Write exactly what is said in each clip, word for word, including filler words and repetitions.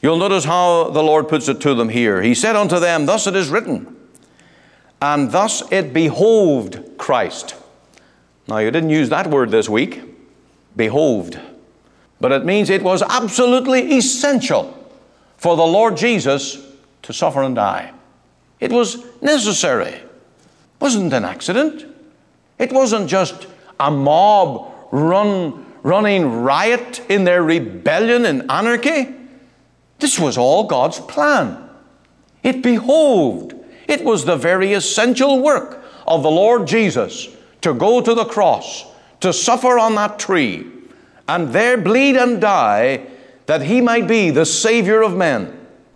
You'll notice how the Lord puts it to them here. He said unto them, thus it is written, and thus it behoved Christ. Now, you didn't use that word this week, behoved. But it means it was absolutely essential for the Lord Jesus to suffer and die. It was necessary. It wasn't an accident. It wasn't just a mob run, running riot in their rebellion and anarchy. This was all God's plan. It behoved. It was the very essential work of the Lord Jesus to go to the cross, to suffer on that tree, and there bleed and die, that He might be the Savior of men.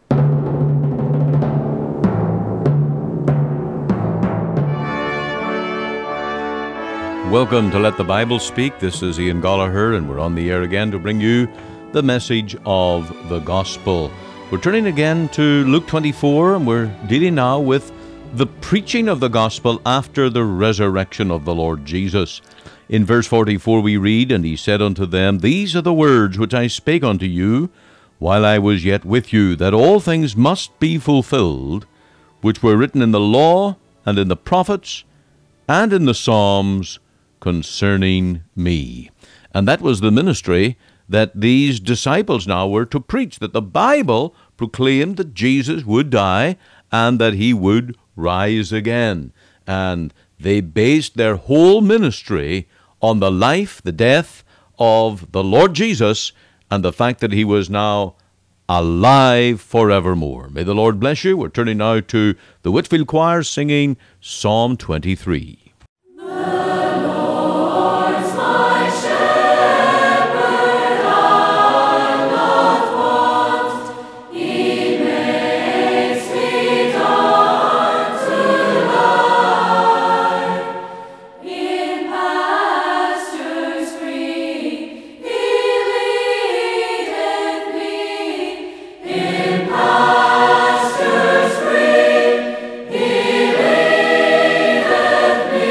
Welcome to Let the Bible Speak. This is Ian Gallagher, and we're on the air again to bring you the message of the gospel. We're turning again to Luke twenty-four, and we're dealing now with the preaching of the gospel after the resurrection of the Lord Jesus. In verse forty-four we read, And he said unto them, These are the words which I spake unto you while I was yet with you, that all things must be fulfilled, which were written in the law, and in the prophets, and in the Psalms, concerning me. And that was the ministry that these disciples now were to preach, that the Bible proclaimed that Jesus would die and that He would rise again. And they based their whole ministry on the life, the death of the Lord Jesus, and the fact that He was now alive forevermore. May the Lord bless you. We're turning now to the Whitfield Choir singing Psalm twenty-three. Pastures green, He leadeth me.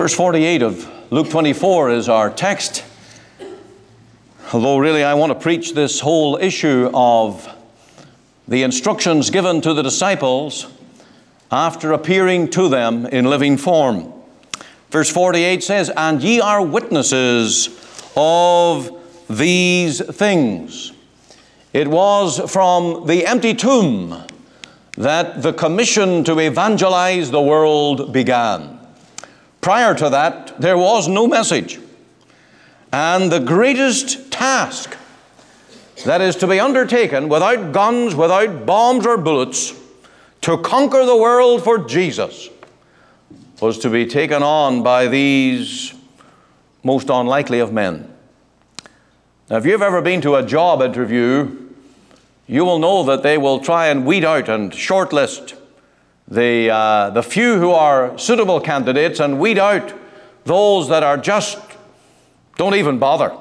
Verse forty-eight of Luke twenty-four is our text. Although really I want to preach this whole issue of the instructions given to the disciples after appearing to them in living form. Verse forty-eight says, "And ye are witnesses of these things." It was from the empty tomb that the commission to evangelize the world began. Prior to that, there was no message. And the greatest task that is to be undertaken without guns, without bombs or bullets, to conquer the world for Jesus, was to be taken on by these most unlikely of men. Now, if you've ever been to a job interview, you will know that they will try and weed out and shortlist the, uh, the few who are suitable candidates and weed out those that are just, don't even bother.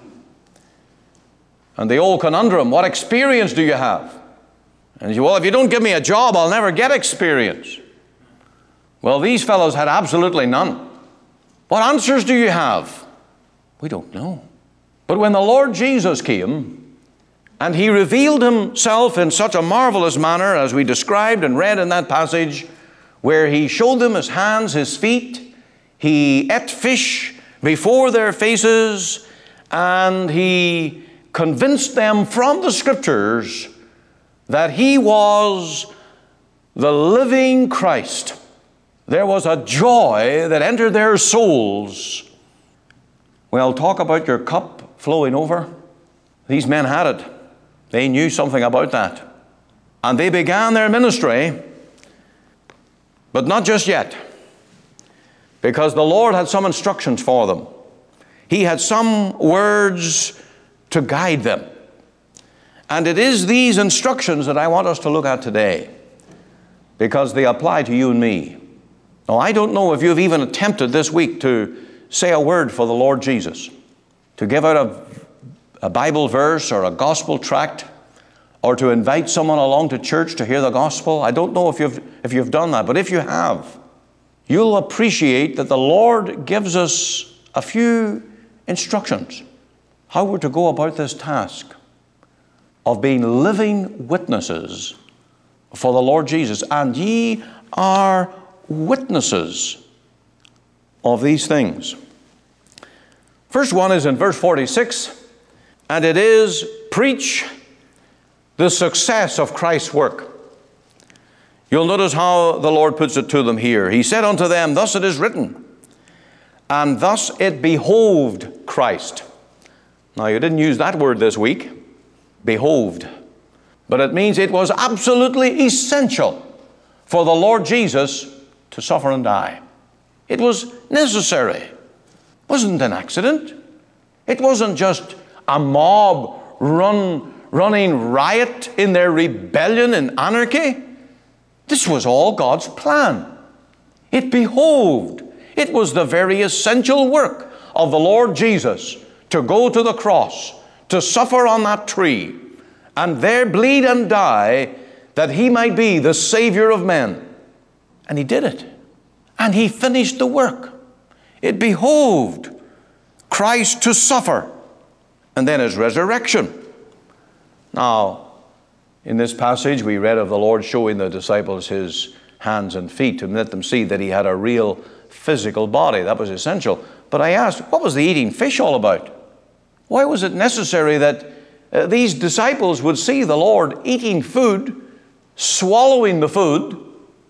And the old conundrum, what experience do you have? And you say, well, if you don't give me a job, I'll never get experience. Well, these fellows had absolutely none. What answers do you have? We don't know. But when the Lord Jesus came, and He revealed Himself in such a marvelous manner as we described and read in that passage, where He showed them His hands, His feet, He ate fish before their faces, and He convinced them from the Scriptures that He was the living Christ. There was a joy that entered their souls. Well, talk about your cup flowing over. These men had it. They knew something about that. And they began their ministry, but not just yet, because the Lord had some instructions for them. He had some words to guide them. And it is these instructions that I want us to look at today, because they apply to you and me. Now, I don't know if you've even attempted this week to say a word for the Lord Jesus, to give out a, a Bible verse or a gospel tract, or to invite someone along to church to hear the gospel. I don't know if you've, if you've done that, but if you have, you'll appreciate that the Lord gives us a few instructions how we're to go about this task of being living witnesses for the Lord Jesus. And ye are witnesses of these things. First one is in verse forty-six, and it is preach the success of Christ's work. You'll notice how the Lord puts it to them here. He said unto them, thus it is written, and thus it behoved Christ. Now, you didn't use that word this week, behoved, but it means it was absolutely essential for the Lord Jesus to suffer and die. It was necessary. It wasn't an accident. It wasn't just a mob run, running riot in their rebellion and anarchy. This was all God's plan. It behoved. It was the very essential work of the Lord Jesus to go to the cross, to suffer on that tree, and there bleed and die, that He might be the Savior of men. And He did it. And He finished the work. It behoved Christ to suffer, and then His resurrection. Now, in this passage, we read of the Lord showing the disciples His hands and feet to let them see that He had a real physical body. That was essential. But I asked, what was the eating fish all about? Why was it necessary that uh, these disciples would see the Lord eating food, swallowing the food?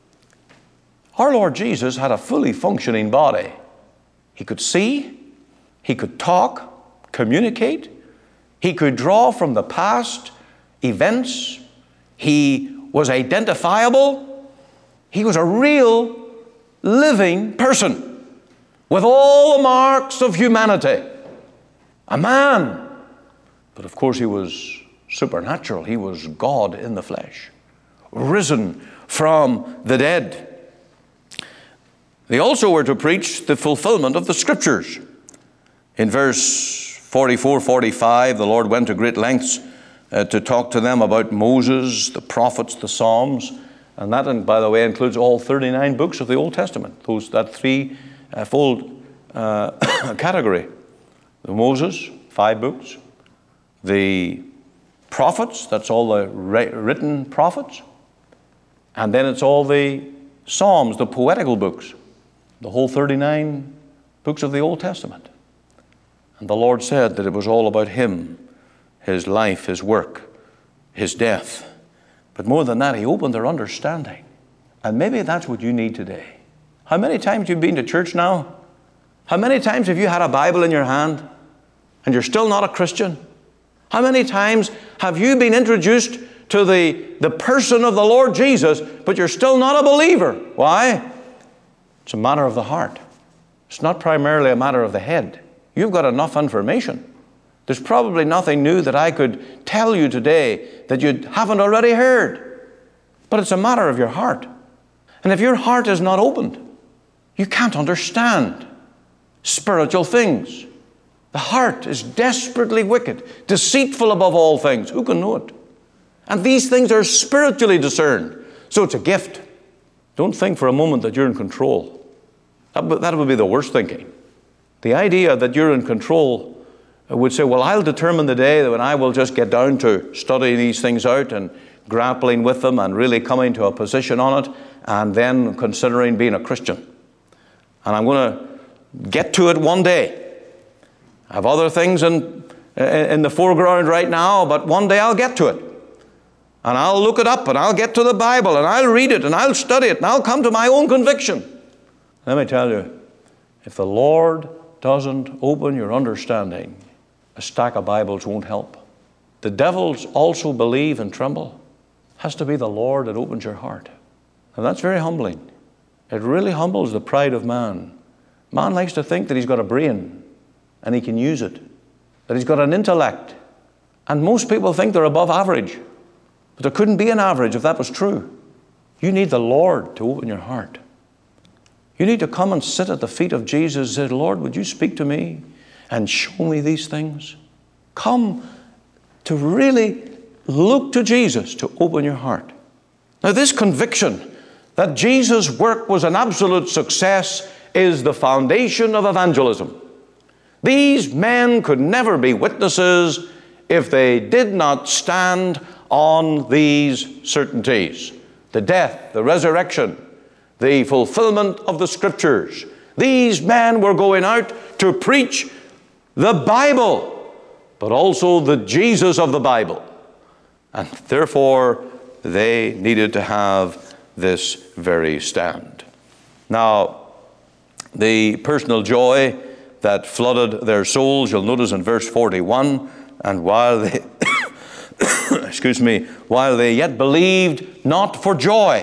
Our Lord Jesus had a fully functioning body. He could see, He could talk, communicate, He could draw from the past events, He was identifiable, He was a real living person with all the marks of humanity. A man. But of course He was supernatural. He was God in the flesh, risen from the dead. They also were to preach the fulfillment of the Scriptures. In verse forty-four, forty-five, the Lord went to great lengths uh, to talk to them about Moses, the prophets, the Psalms. And that, by the way, includes all thirty-nine books of the Old Testament. Those, that three a full uh, category. The Moses, five books. The prophets, that's all the written prophets. And then it's all the Psalms, the poetical books, the whole thirty-nine books of the Old Testament. And the Lord said that it was all about Him, His life, His work, His death. But more than that, He opened their understanding. And maybe that's what you need today. How many times have you been to church now? How many times have you had a Bible in your hand and you're still not a Christian? How many times have you been introduced to the, the person of the Lord Jesus, but you're still not a believer? Why? It's a matter of the heart. It's not primarily a matter of the head. You've got enough information. There's probably nothing new that I could tell you today that you haven't already heard. But it's a matter of your heart. And if your heart is not opened, you can't understand spiritual things. The heart is desperately wicked, deceitful above all things. Who can know it? And these things are spiritually discerned. So it's a gift. Don't think for a moment that you're in control. That would, that would be the worst thinking. The idea that you're in control would say, well, I'll determine the day when I will just get down to studying these things out and grappling with them and really coming to a position on it and then considering being a Christian. And I'm going to get to it one day. I have other things in, in the foreground right now, but one day I'll get to it. And I'll look it up and I'll get to the Bible and I'll read it and I'll study it and I'll come to my own conviction. Let me tell you, if the Lord doesn't open your understanding, a stack of Bibles won't help. The devils also believe and tremble. It has to be the Lord that opens your heart. And that's very humbling. It really humbles the pride of man. Man likes to think that he's got a brain and he can use it, that he's got an intellect. And most people think they're above average. But there couldn't be an average if that was true. You need the Lord to open your heart. You need to come and sit at the feet of Jesus and say, Lord, would you speak to me and show me these things? Come to really look to Jesus to open your heart. Now, this conviction that Jesus' work was an absolute success is the foundation of evangelism. These men could never be witnesses if they did not stand on these certainties. The death, the resurrection, the fulfillment of the Scriptures. These men were going out to preach the Bible, but also the Jesus of the Bible. And therefore, they needed to have this very stand. Now, the personal joy that flooded their souls, you'll notice in verse forty-one, and while they, excuse me, while they yet believed not for joy,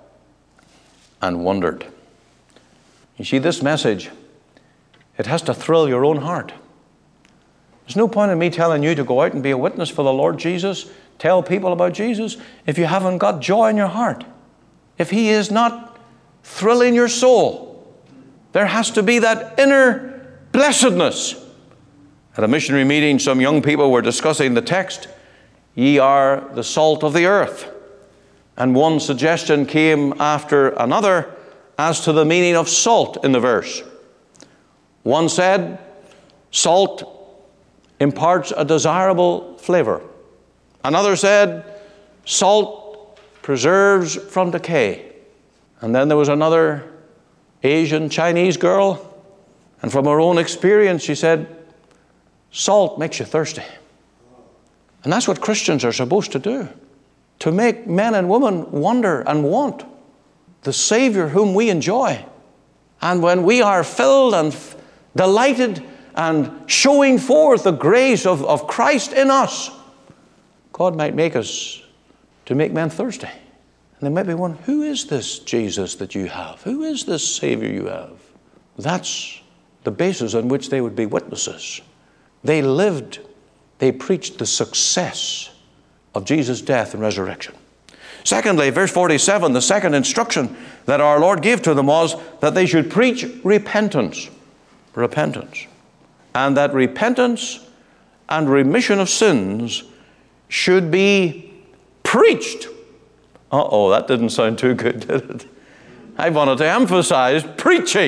and wondered. You see, this message, it has to thrill your own heart. There's no point in me telling you to go out and be a witness for the Lord Jesus, tell people about Jesus, if you haven't got joy in your heart. If He is not thrilling your soul, there has to be that inner blessedness. At a missionary meeting, some young people were discussing the text, ye are the salt of the earth. And one suggestion came after another as to the meaning of salt in the verse. One said, salt imparts a desirable flavor. Another said, salt preserves from decay. And then there was another Asian Chinese girl, and from her own experience she said, salt makes you thirsty. And that's what Christians are supposed to do. To make men and women wonder and want the Savior whom we enjoy. And when we are filled and f- delighted and showing forth the grace of, of Christ in us, God might make us to make men thirsty. And they might be wondering, who is this Jesus that you have? Who is this Savior you have? That's the basis on which they would be witnesses. They lived, they preached the success of Jesus' death and resurrection. Secondly, verse forty-seven, the second instruction that our Lord gave to them was that they should preach repentance. Repentance. And that repentance and remission of sins should be preached. Uh-oh, that didn't sound too good, did it? I wanted to emphasize preaching.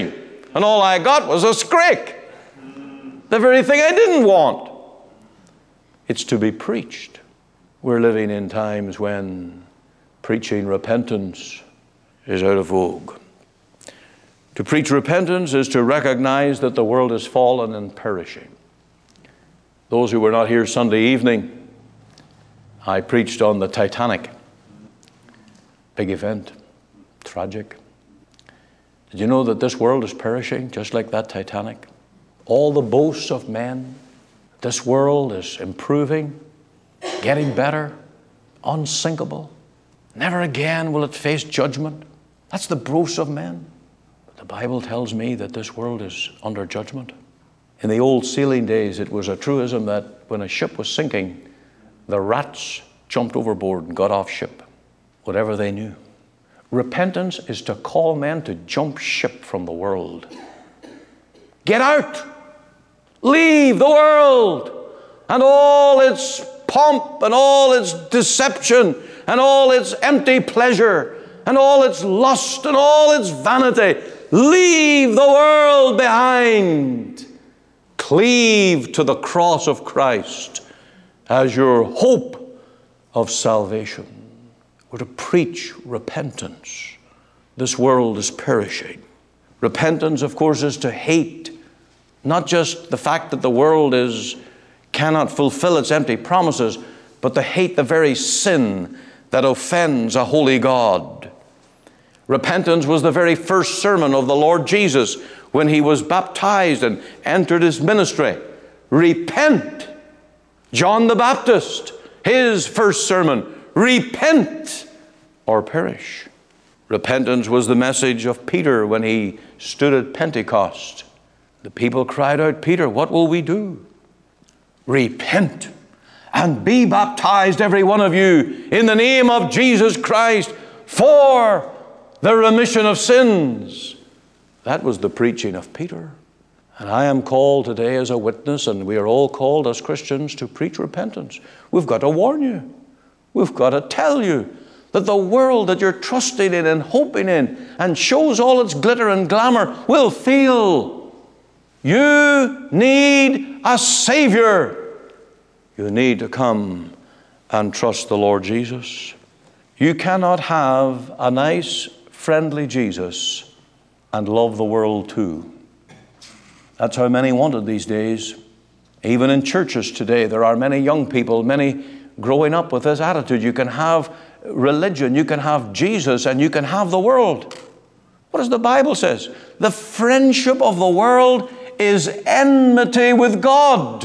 and all I got was a scrape. The very thing I didn't want. It's to be preached. We're living in times when preaching repentance is out of vogue. To preach repentance is to recognize that the world is fallen and perishing. Those who were not here Sunday evening, I preached on the Titanic. Big event, tragic. Did you know that this world is perishing just like that Titanic? All the boasts of men, this world is improving, getting better, unsinkable. Never again will it face judgment. That's the boast of men. But the Bible tells me that this world is under judgment. In the old sailing days, it was a truism that when a ship was sinking, the rats jumped overboard and got off ship, whatever they knew. Repentance is to call men to jump ship from the world. Get out! Leave the world and all its pomp and all its deception and all its empty pleasure and all its lust and all its vanity. Leave the world behind. Cleave to the cross of Christ as your hope of salvation. We're to preach repentance. This world is perishing. Repentance, of course, is to hate not just the fact that the world is cannot fulfill its empty promises, but to hate the very sin that offends a holy God. Repentance was the very first sermon of the Lord Jesus when he was baptized and entered his ministry. Repent. John the Baptist, his first sermon, repent or perish. Repentance was the message of Peter when he stood at Pentecost. The people cried out, Peter, what will we do? Repent and be baptized, every one of you, in the name of Jesus Christ for the remission of sins. That was the preaching of Peter. And I am called today as a witness, and we are all called as Christians to preach repentance. We've got to warn you. We've got to tell you that the world that you're trusting in and hoping in and shows all its glitter and glamour will fail. You need a Savior. You need to come and trust the Lord Jesus. You cannot have a nice, friendly Jesus and love the world too. That's how many want it these days. Even in churches today, there are many young people, many growing up with this attitude. You can have religion, you can have Jesus, and you can have the world. What does the Bible say? The friendship of the world is enmity with God.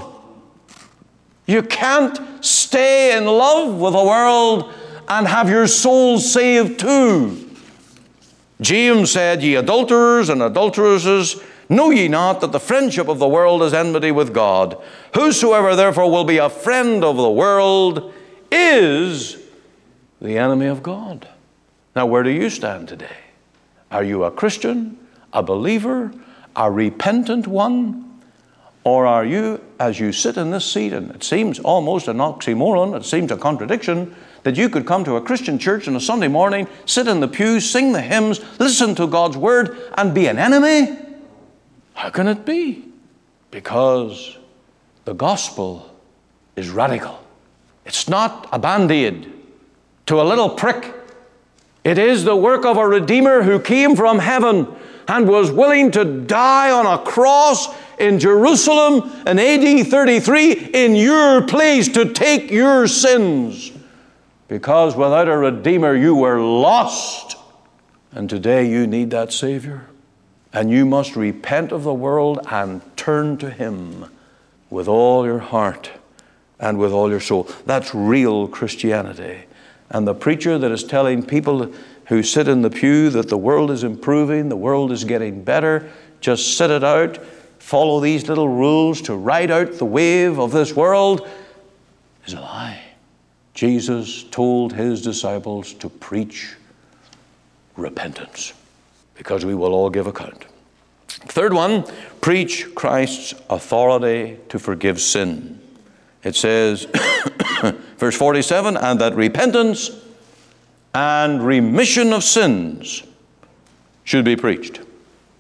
You can't stay in love with the world and have your soul saved too. James said, ye adulterers and adulteresses, know ye not that the friendship of the world is enmity with God? Whosoever therefore will be a friend of the world is the enemy of God. Now, where do you stand today? Are you a Christian, a believer, a repentant one? Or are you, as you sit in this seat, and it seems almost an oxymoron, it seems a contradiction, that you could come to a Christian church on a Sunday morning, sit in the pew, sing the hymns, listen to God's word, and be an enemy? How can it be? Because the gospel is radical. It's not a band-aid to a little prick. It is the work of a Redeemer who came from heaven and was willing to die on a cross in Jerusalem in A D thirty-three in your place to take your sins. Because without a Redeemer, you were lost. And today you need that Savior. And you must repent of the world and turn to Him with all your heart and with all your soul. That's real Christianity. And the preacher that is telling people who sit in the pew that the world is improving, the world is getting better, just sit it out, follow these little rules to ride out the wave of this world, is a lie. Jesus told His disciples to preach repentance, because we will all give account. Third one, preach Christ's authority to forgive sin. It says, verse forty-seven, and that repentance and remission of sins should be preached.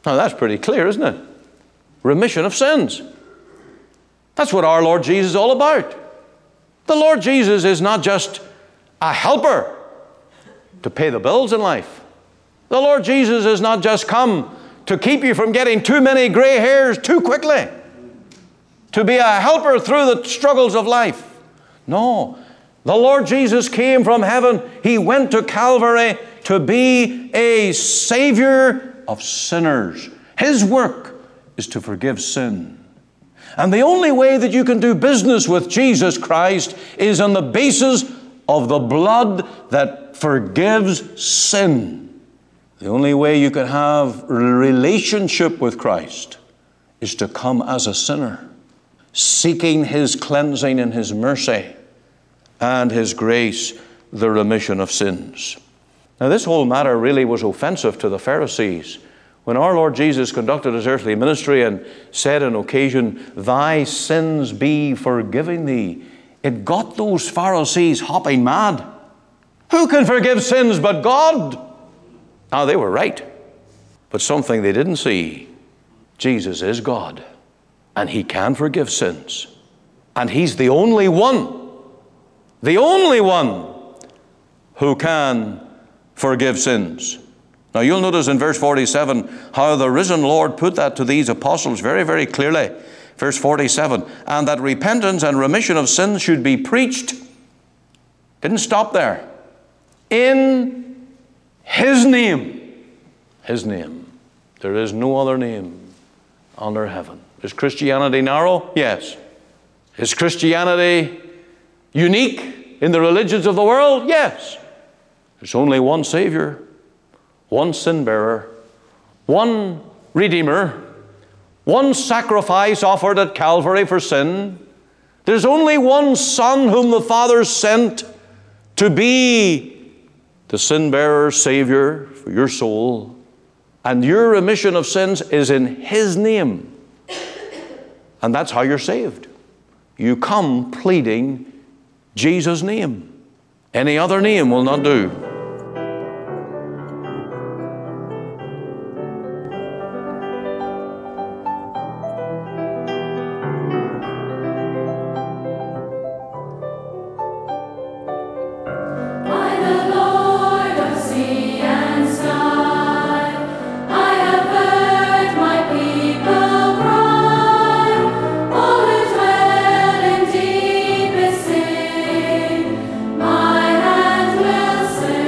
Now that's pretty clear, isn't it? Remission of sins. That's what our Lord Jesus is all about. The Lord Jesus is not just a helper to pay the bills in life. The Lord Jesus is not just come to keep you from getting too many gray hairs too quickly, to be a helper through the struggles of life. No. The Lord Jesus came from heaven. He went to Calvary to be a Savior of sinners. His work is to forgive sin. And the only way that you can do business with Jesus Christ is on the basis of the blood that forgives sin. The only way you can have a relationship with Christ is to come as a sinner, seeking His cleansing and His mercy and His grace, the remission of sins. Now, this whole matter really was offensive to the Pharisees. When our Lord Jesus conducted His earthly ministry and said on occasion, "Thy sins be forgiven thee," it got those Pharisees hopping mad. Who can forgive sins but God? Now, they were right. But something they didn't see, Jesus is God, and He can forgive sins. And He's the only one, the only one who can forgive sins. Now, you'll notice in verse forty-seven how the risen Lord put that to these apostles very, very clearly. Verse forty-seven, and that repentance and remission of sins should be preached. Didn't stop there. In His name. His name. There is no other name under heaven. Is Christianity narrow? Yes. Is Christianity unique in the religions of the world? Yes. There's only one Savior, one sin bearer, one Redeemer, one sacrifice offered at Calvary for sin. There's only one Son whom the Father sent to be the sin bearer, Savior for your soul. And your remission of sins is in His name. And that's how you're saved. You come pleading Jesus' name. Any other name will not do. My hand will sing.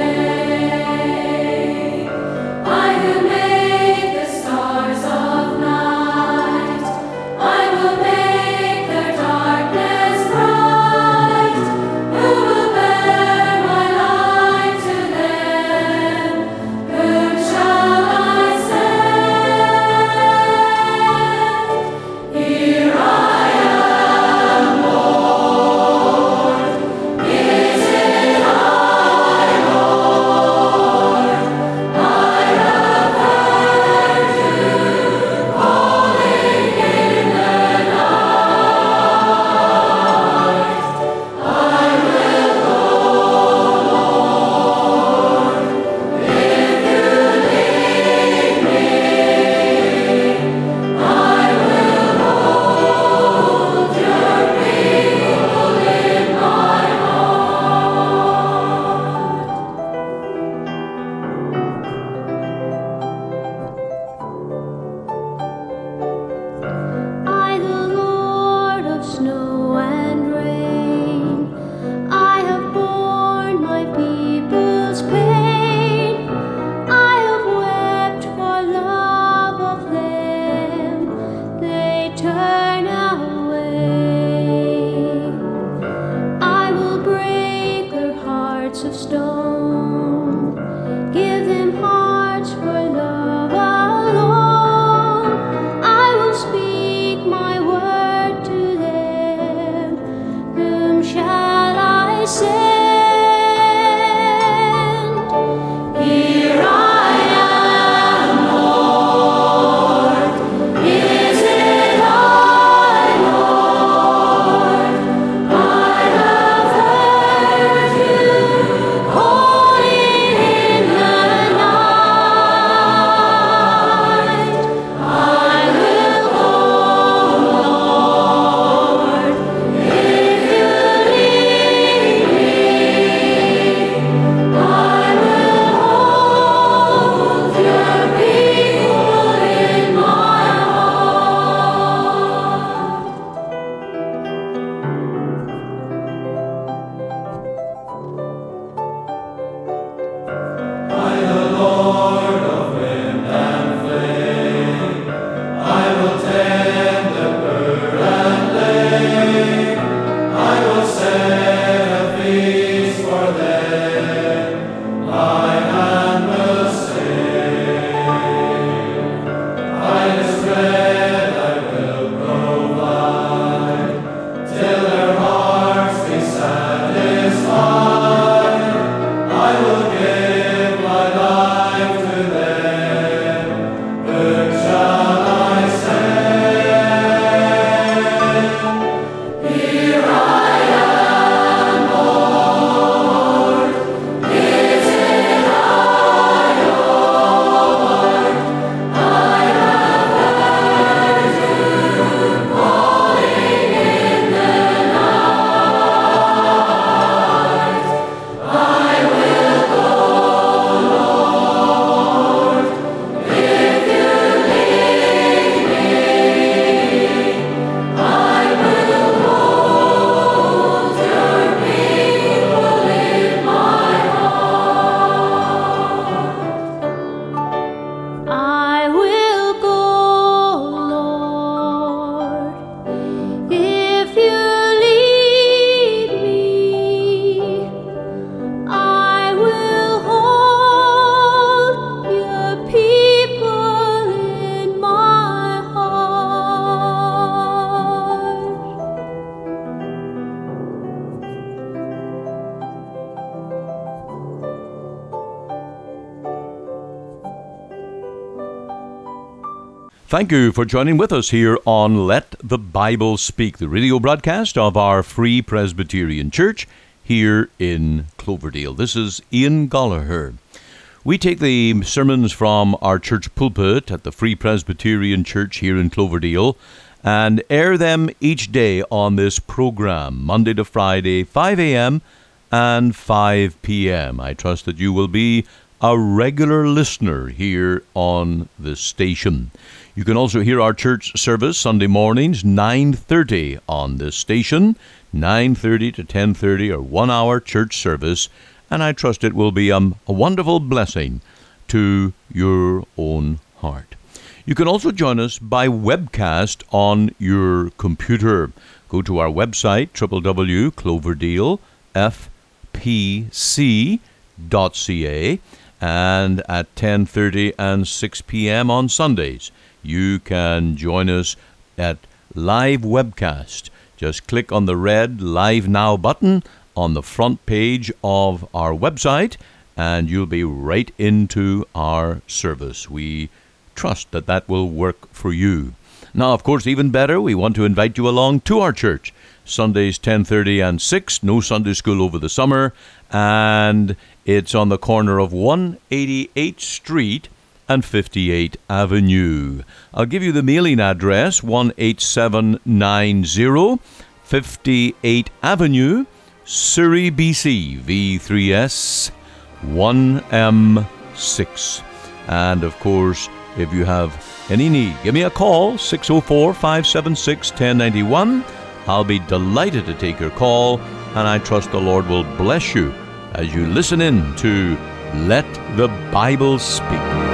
Thank you for joining with us here on Let the Bible Speak, the radio broadcast of our Free Presbyterian Church here in Cloverdale. This is Ian Gollaher. We take the sermons from our church pulpit at the Free Presbyterian Church here in Cloverdale and air them each day on this program, Monday to Friday, five a.m. and five p.m. I trust that you will be a regular listener here on this station. You can also hear our church service Sunday mornings, nine thirty on this station, nine thirty to ten thirty, or one-hour church service, and I trust it will be um, a wonderful blessing to your own heart. You can also join us by webcast on your computer. Go to our website, w w w dot cloverdale f p c dot c a, and at ten thirty and six p.m. on Sundays, you can join us at live webcast. Just click on the red Live Now button on the front page of our website, and you'll be right into our service. We trust that that will work for you. Now, of course, even better, we want to invite you along to our church. Sundays ten thirty and six, no Sunday school over the summer, and it's on the corner of one eighty-eighth Street and fifty-eighth Avenue. I'll give you the mailing address, one eight seven nine zero fifty-eighth Avenue, Surrey, B C, V three S one M six. And of course, if you have any need, give me a call, six oh four, five seven six, one oh nine one. I'll be delighted to take your call, and I trust the Lord will bless you as you listen in to Let the Bible Speak.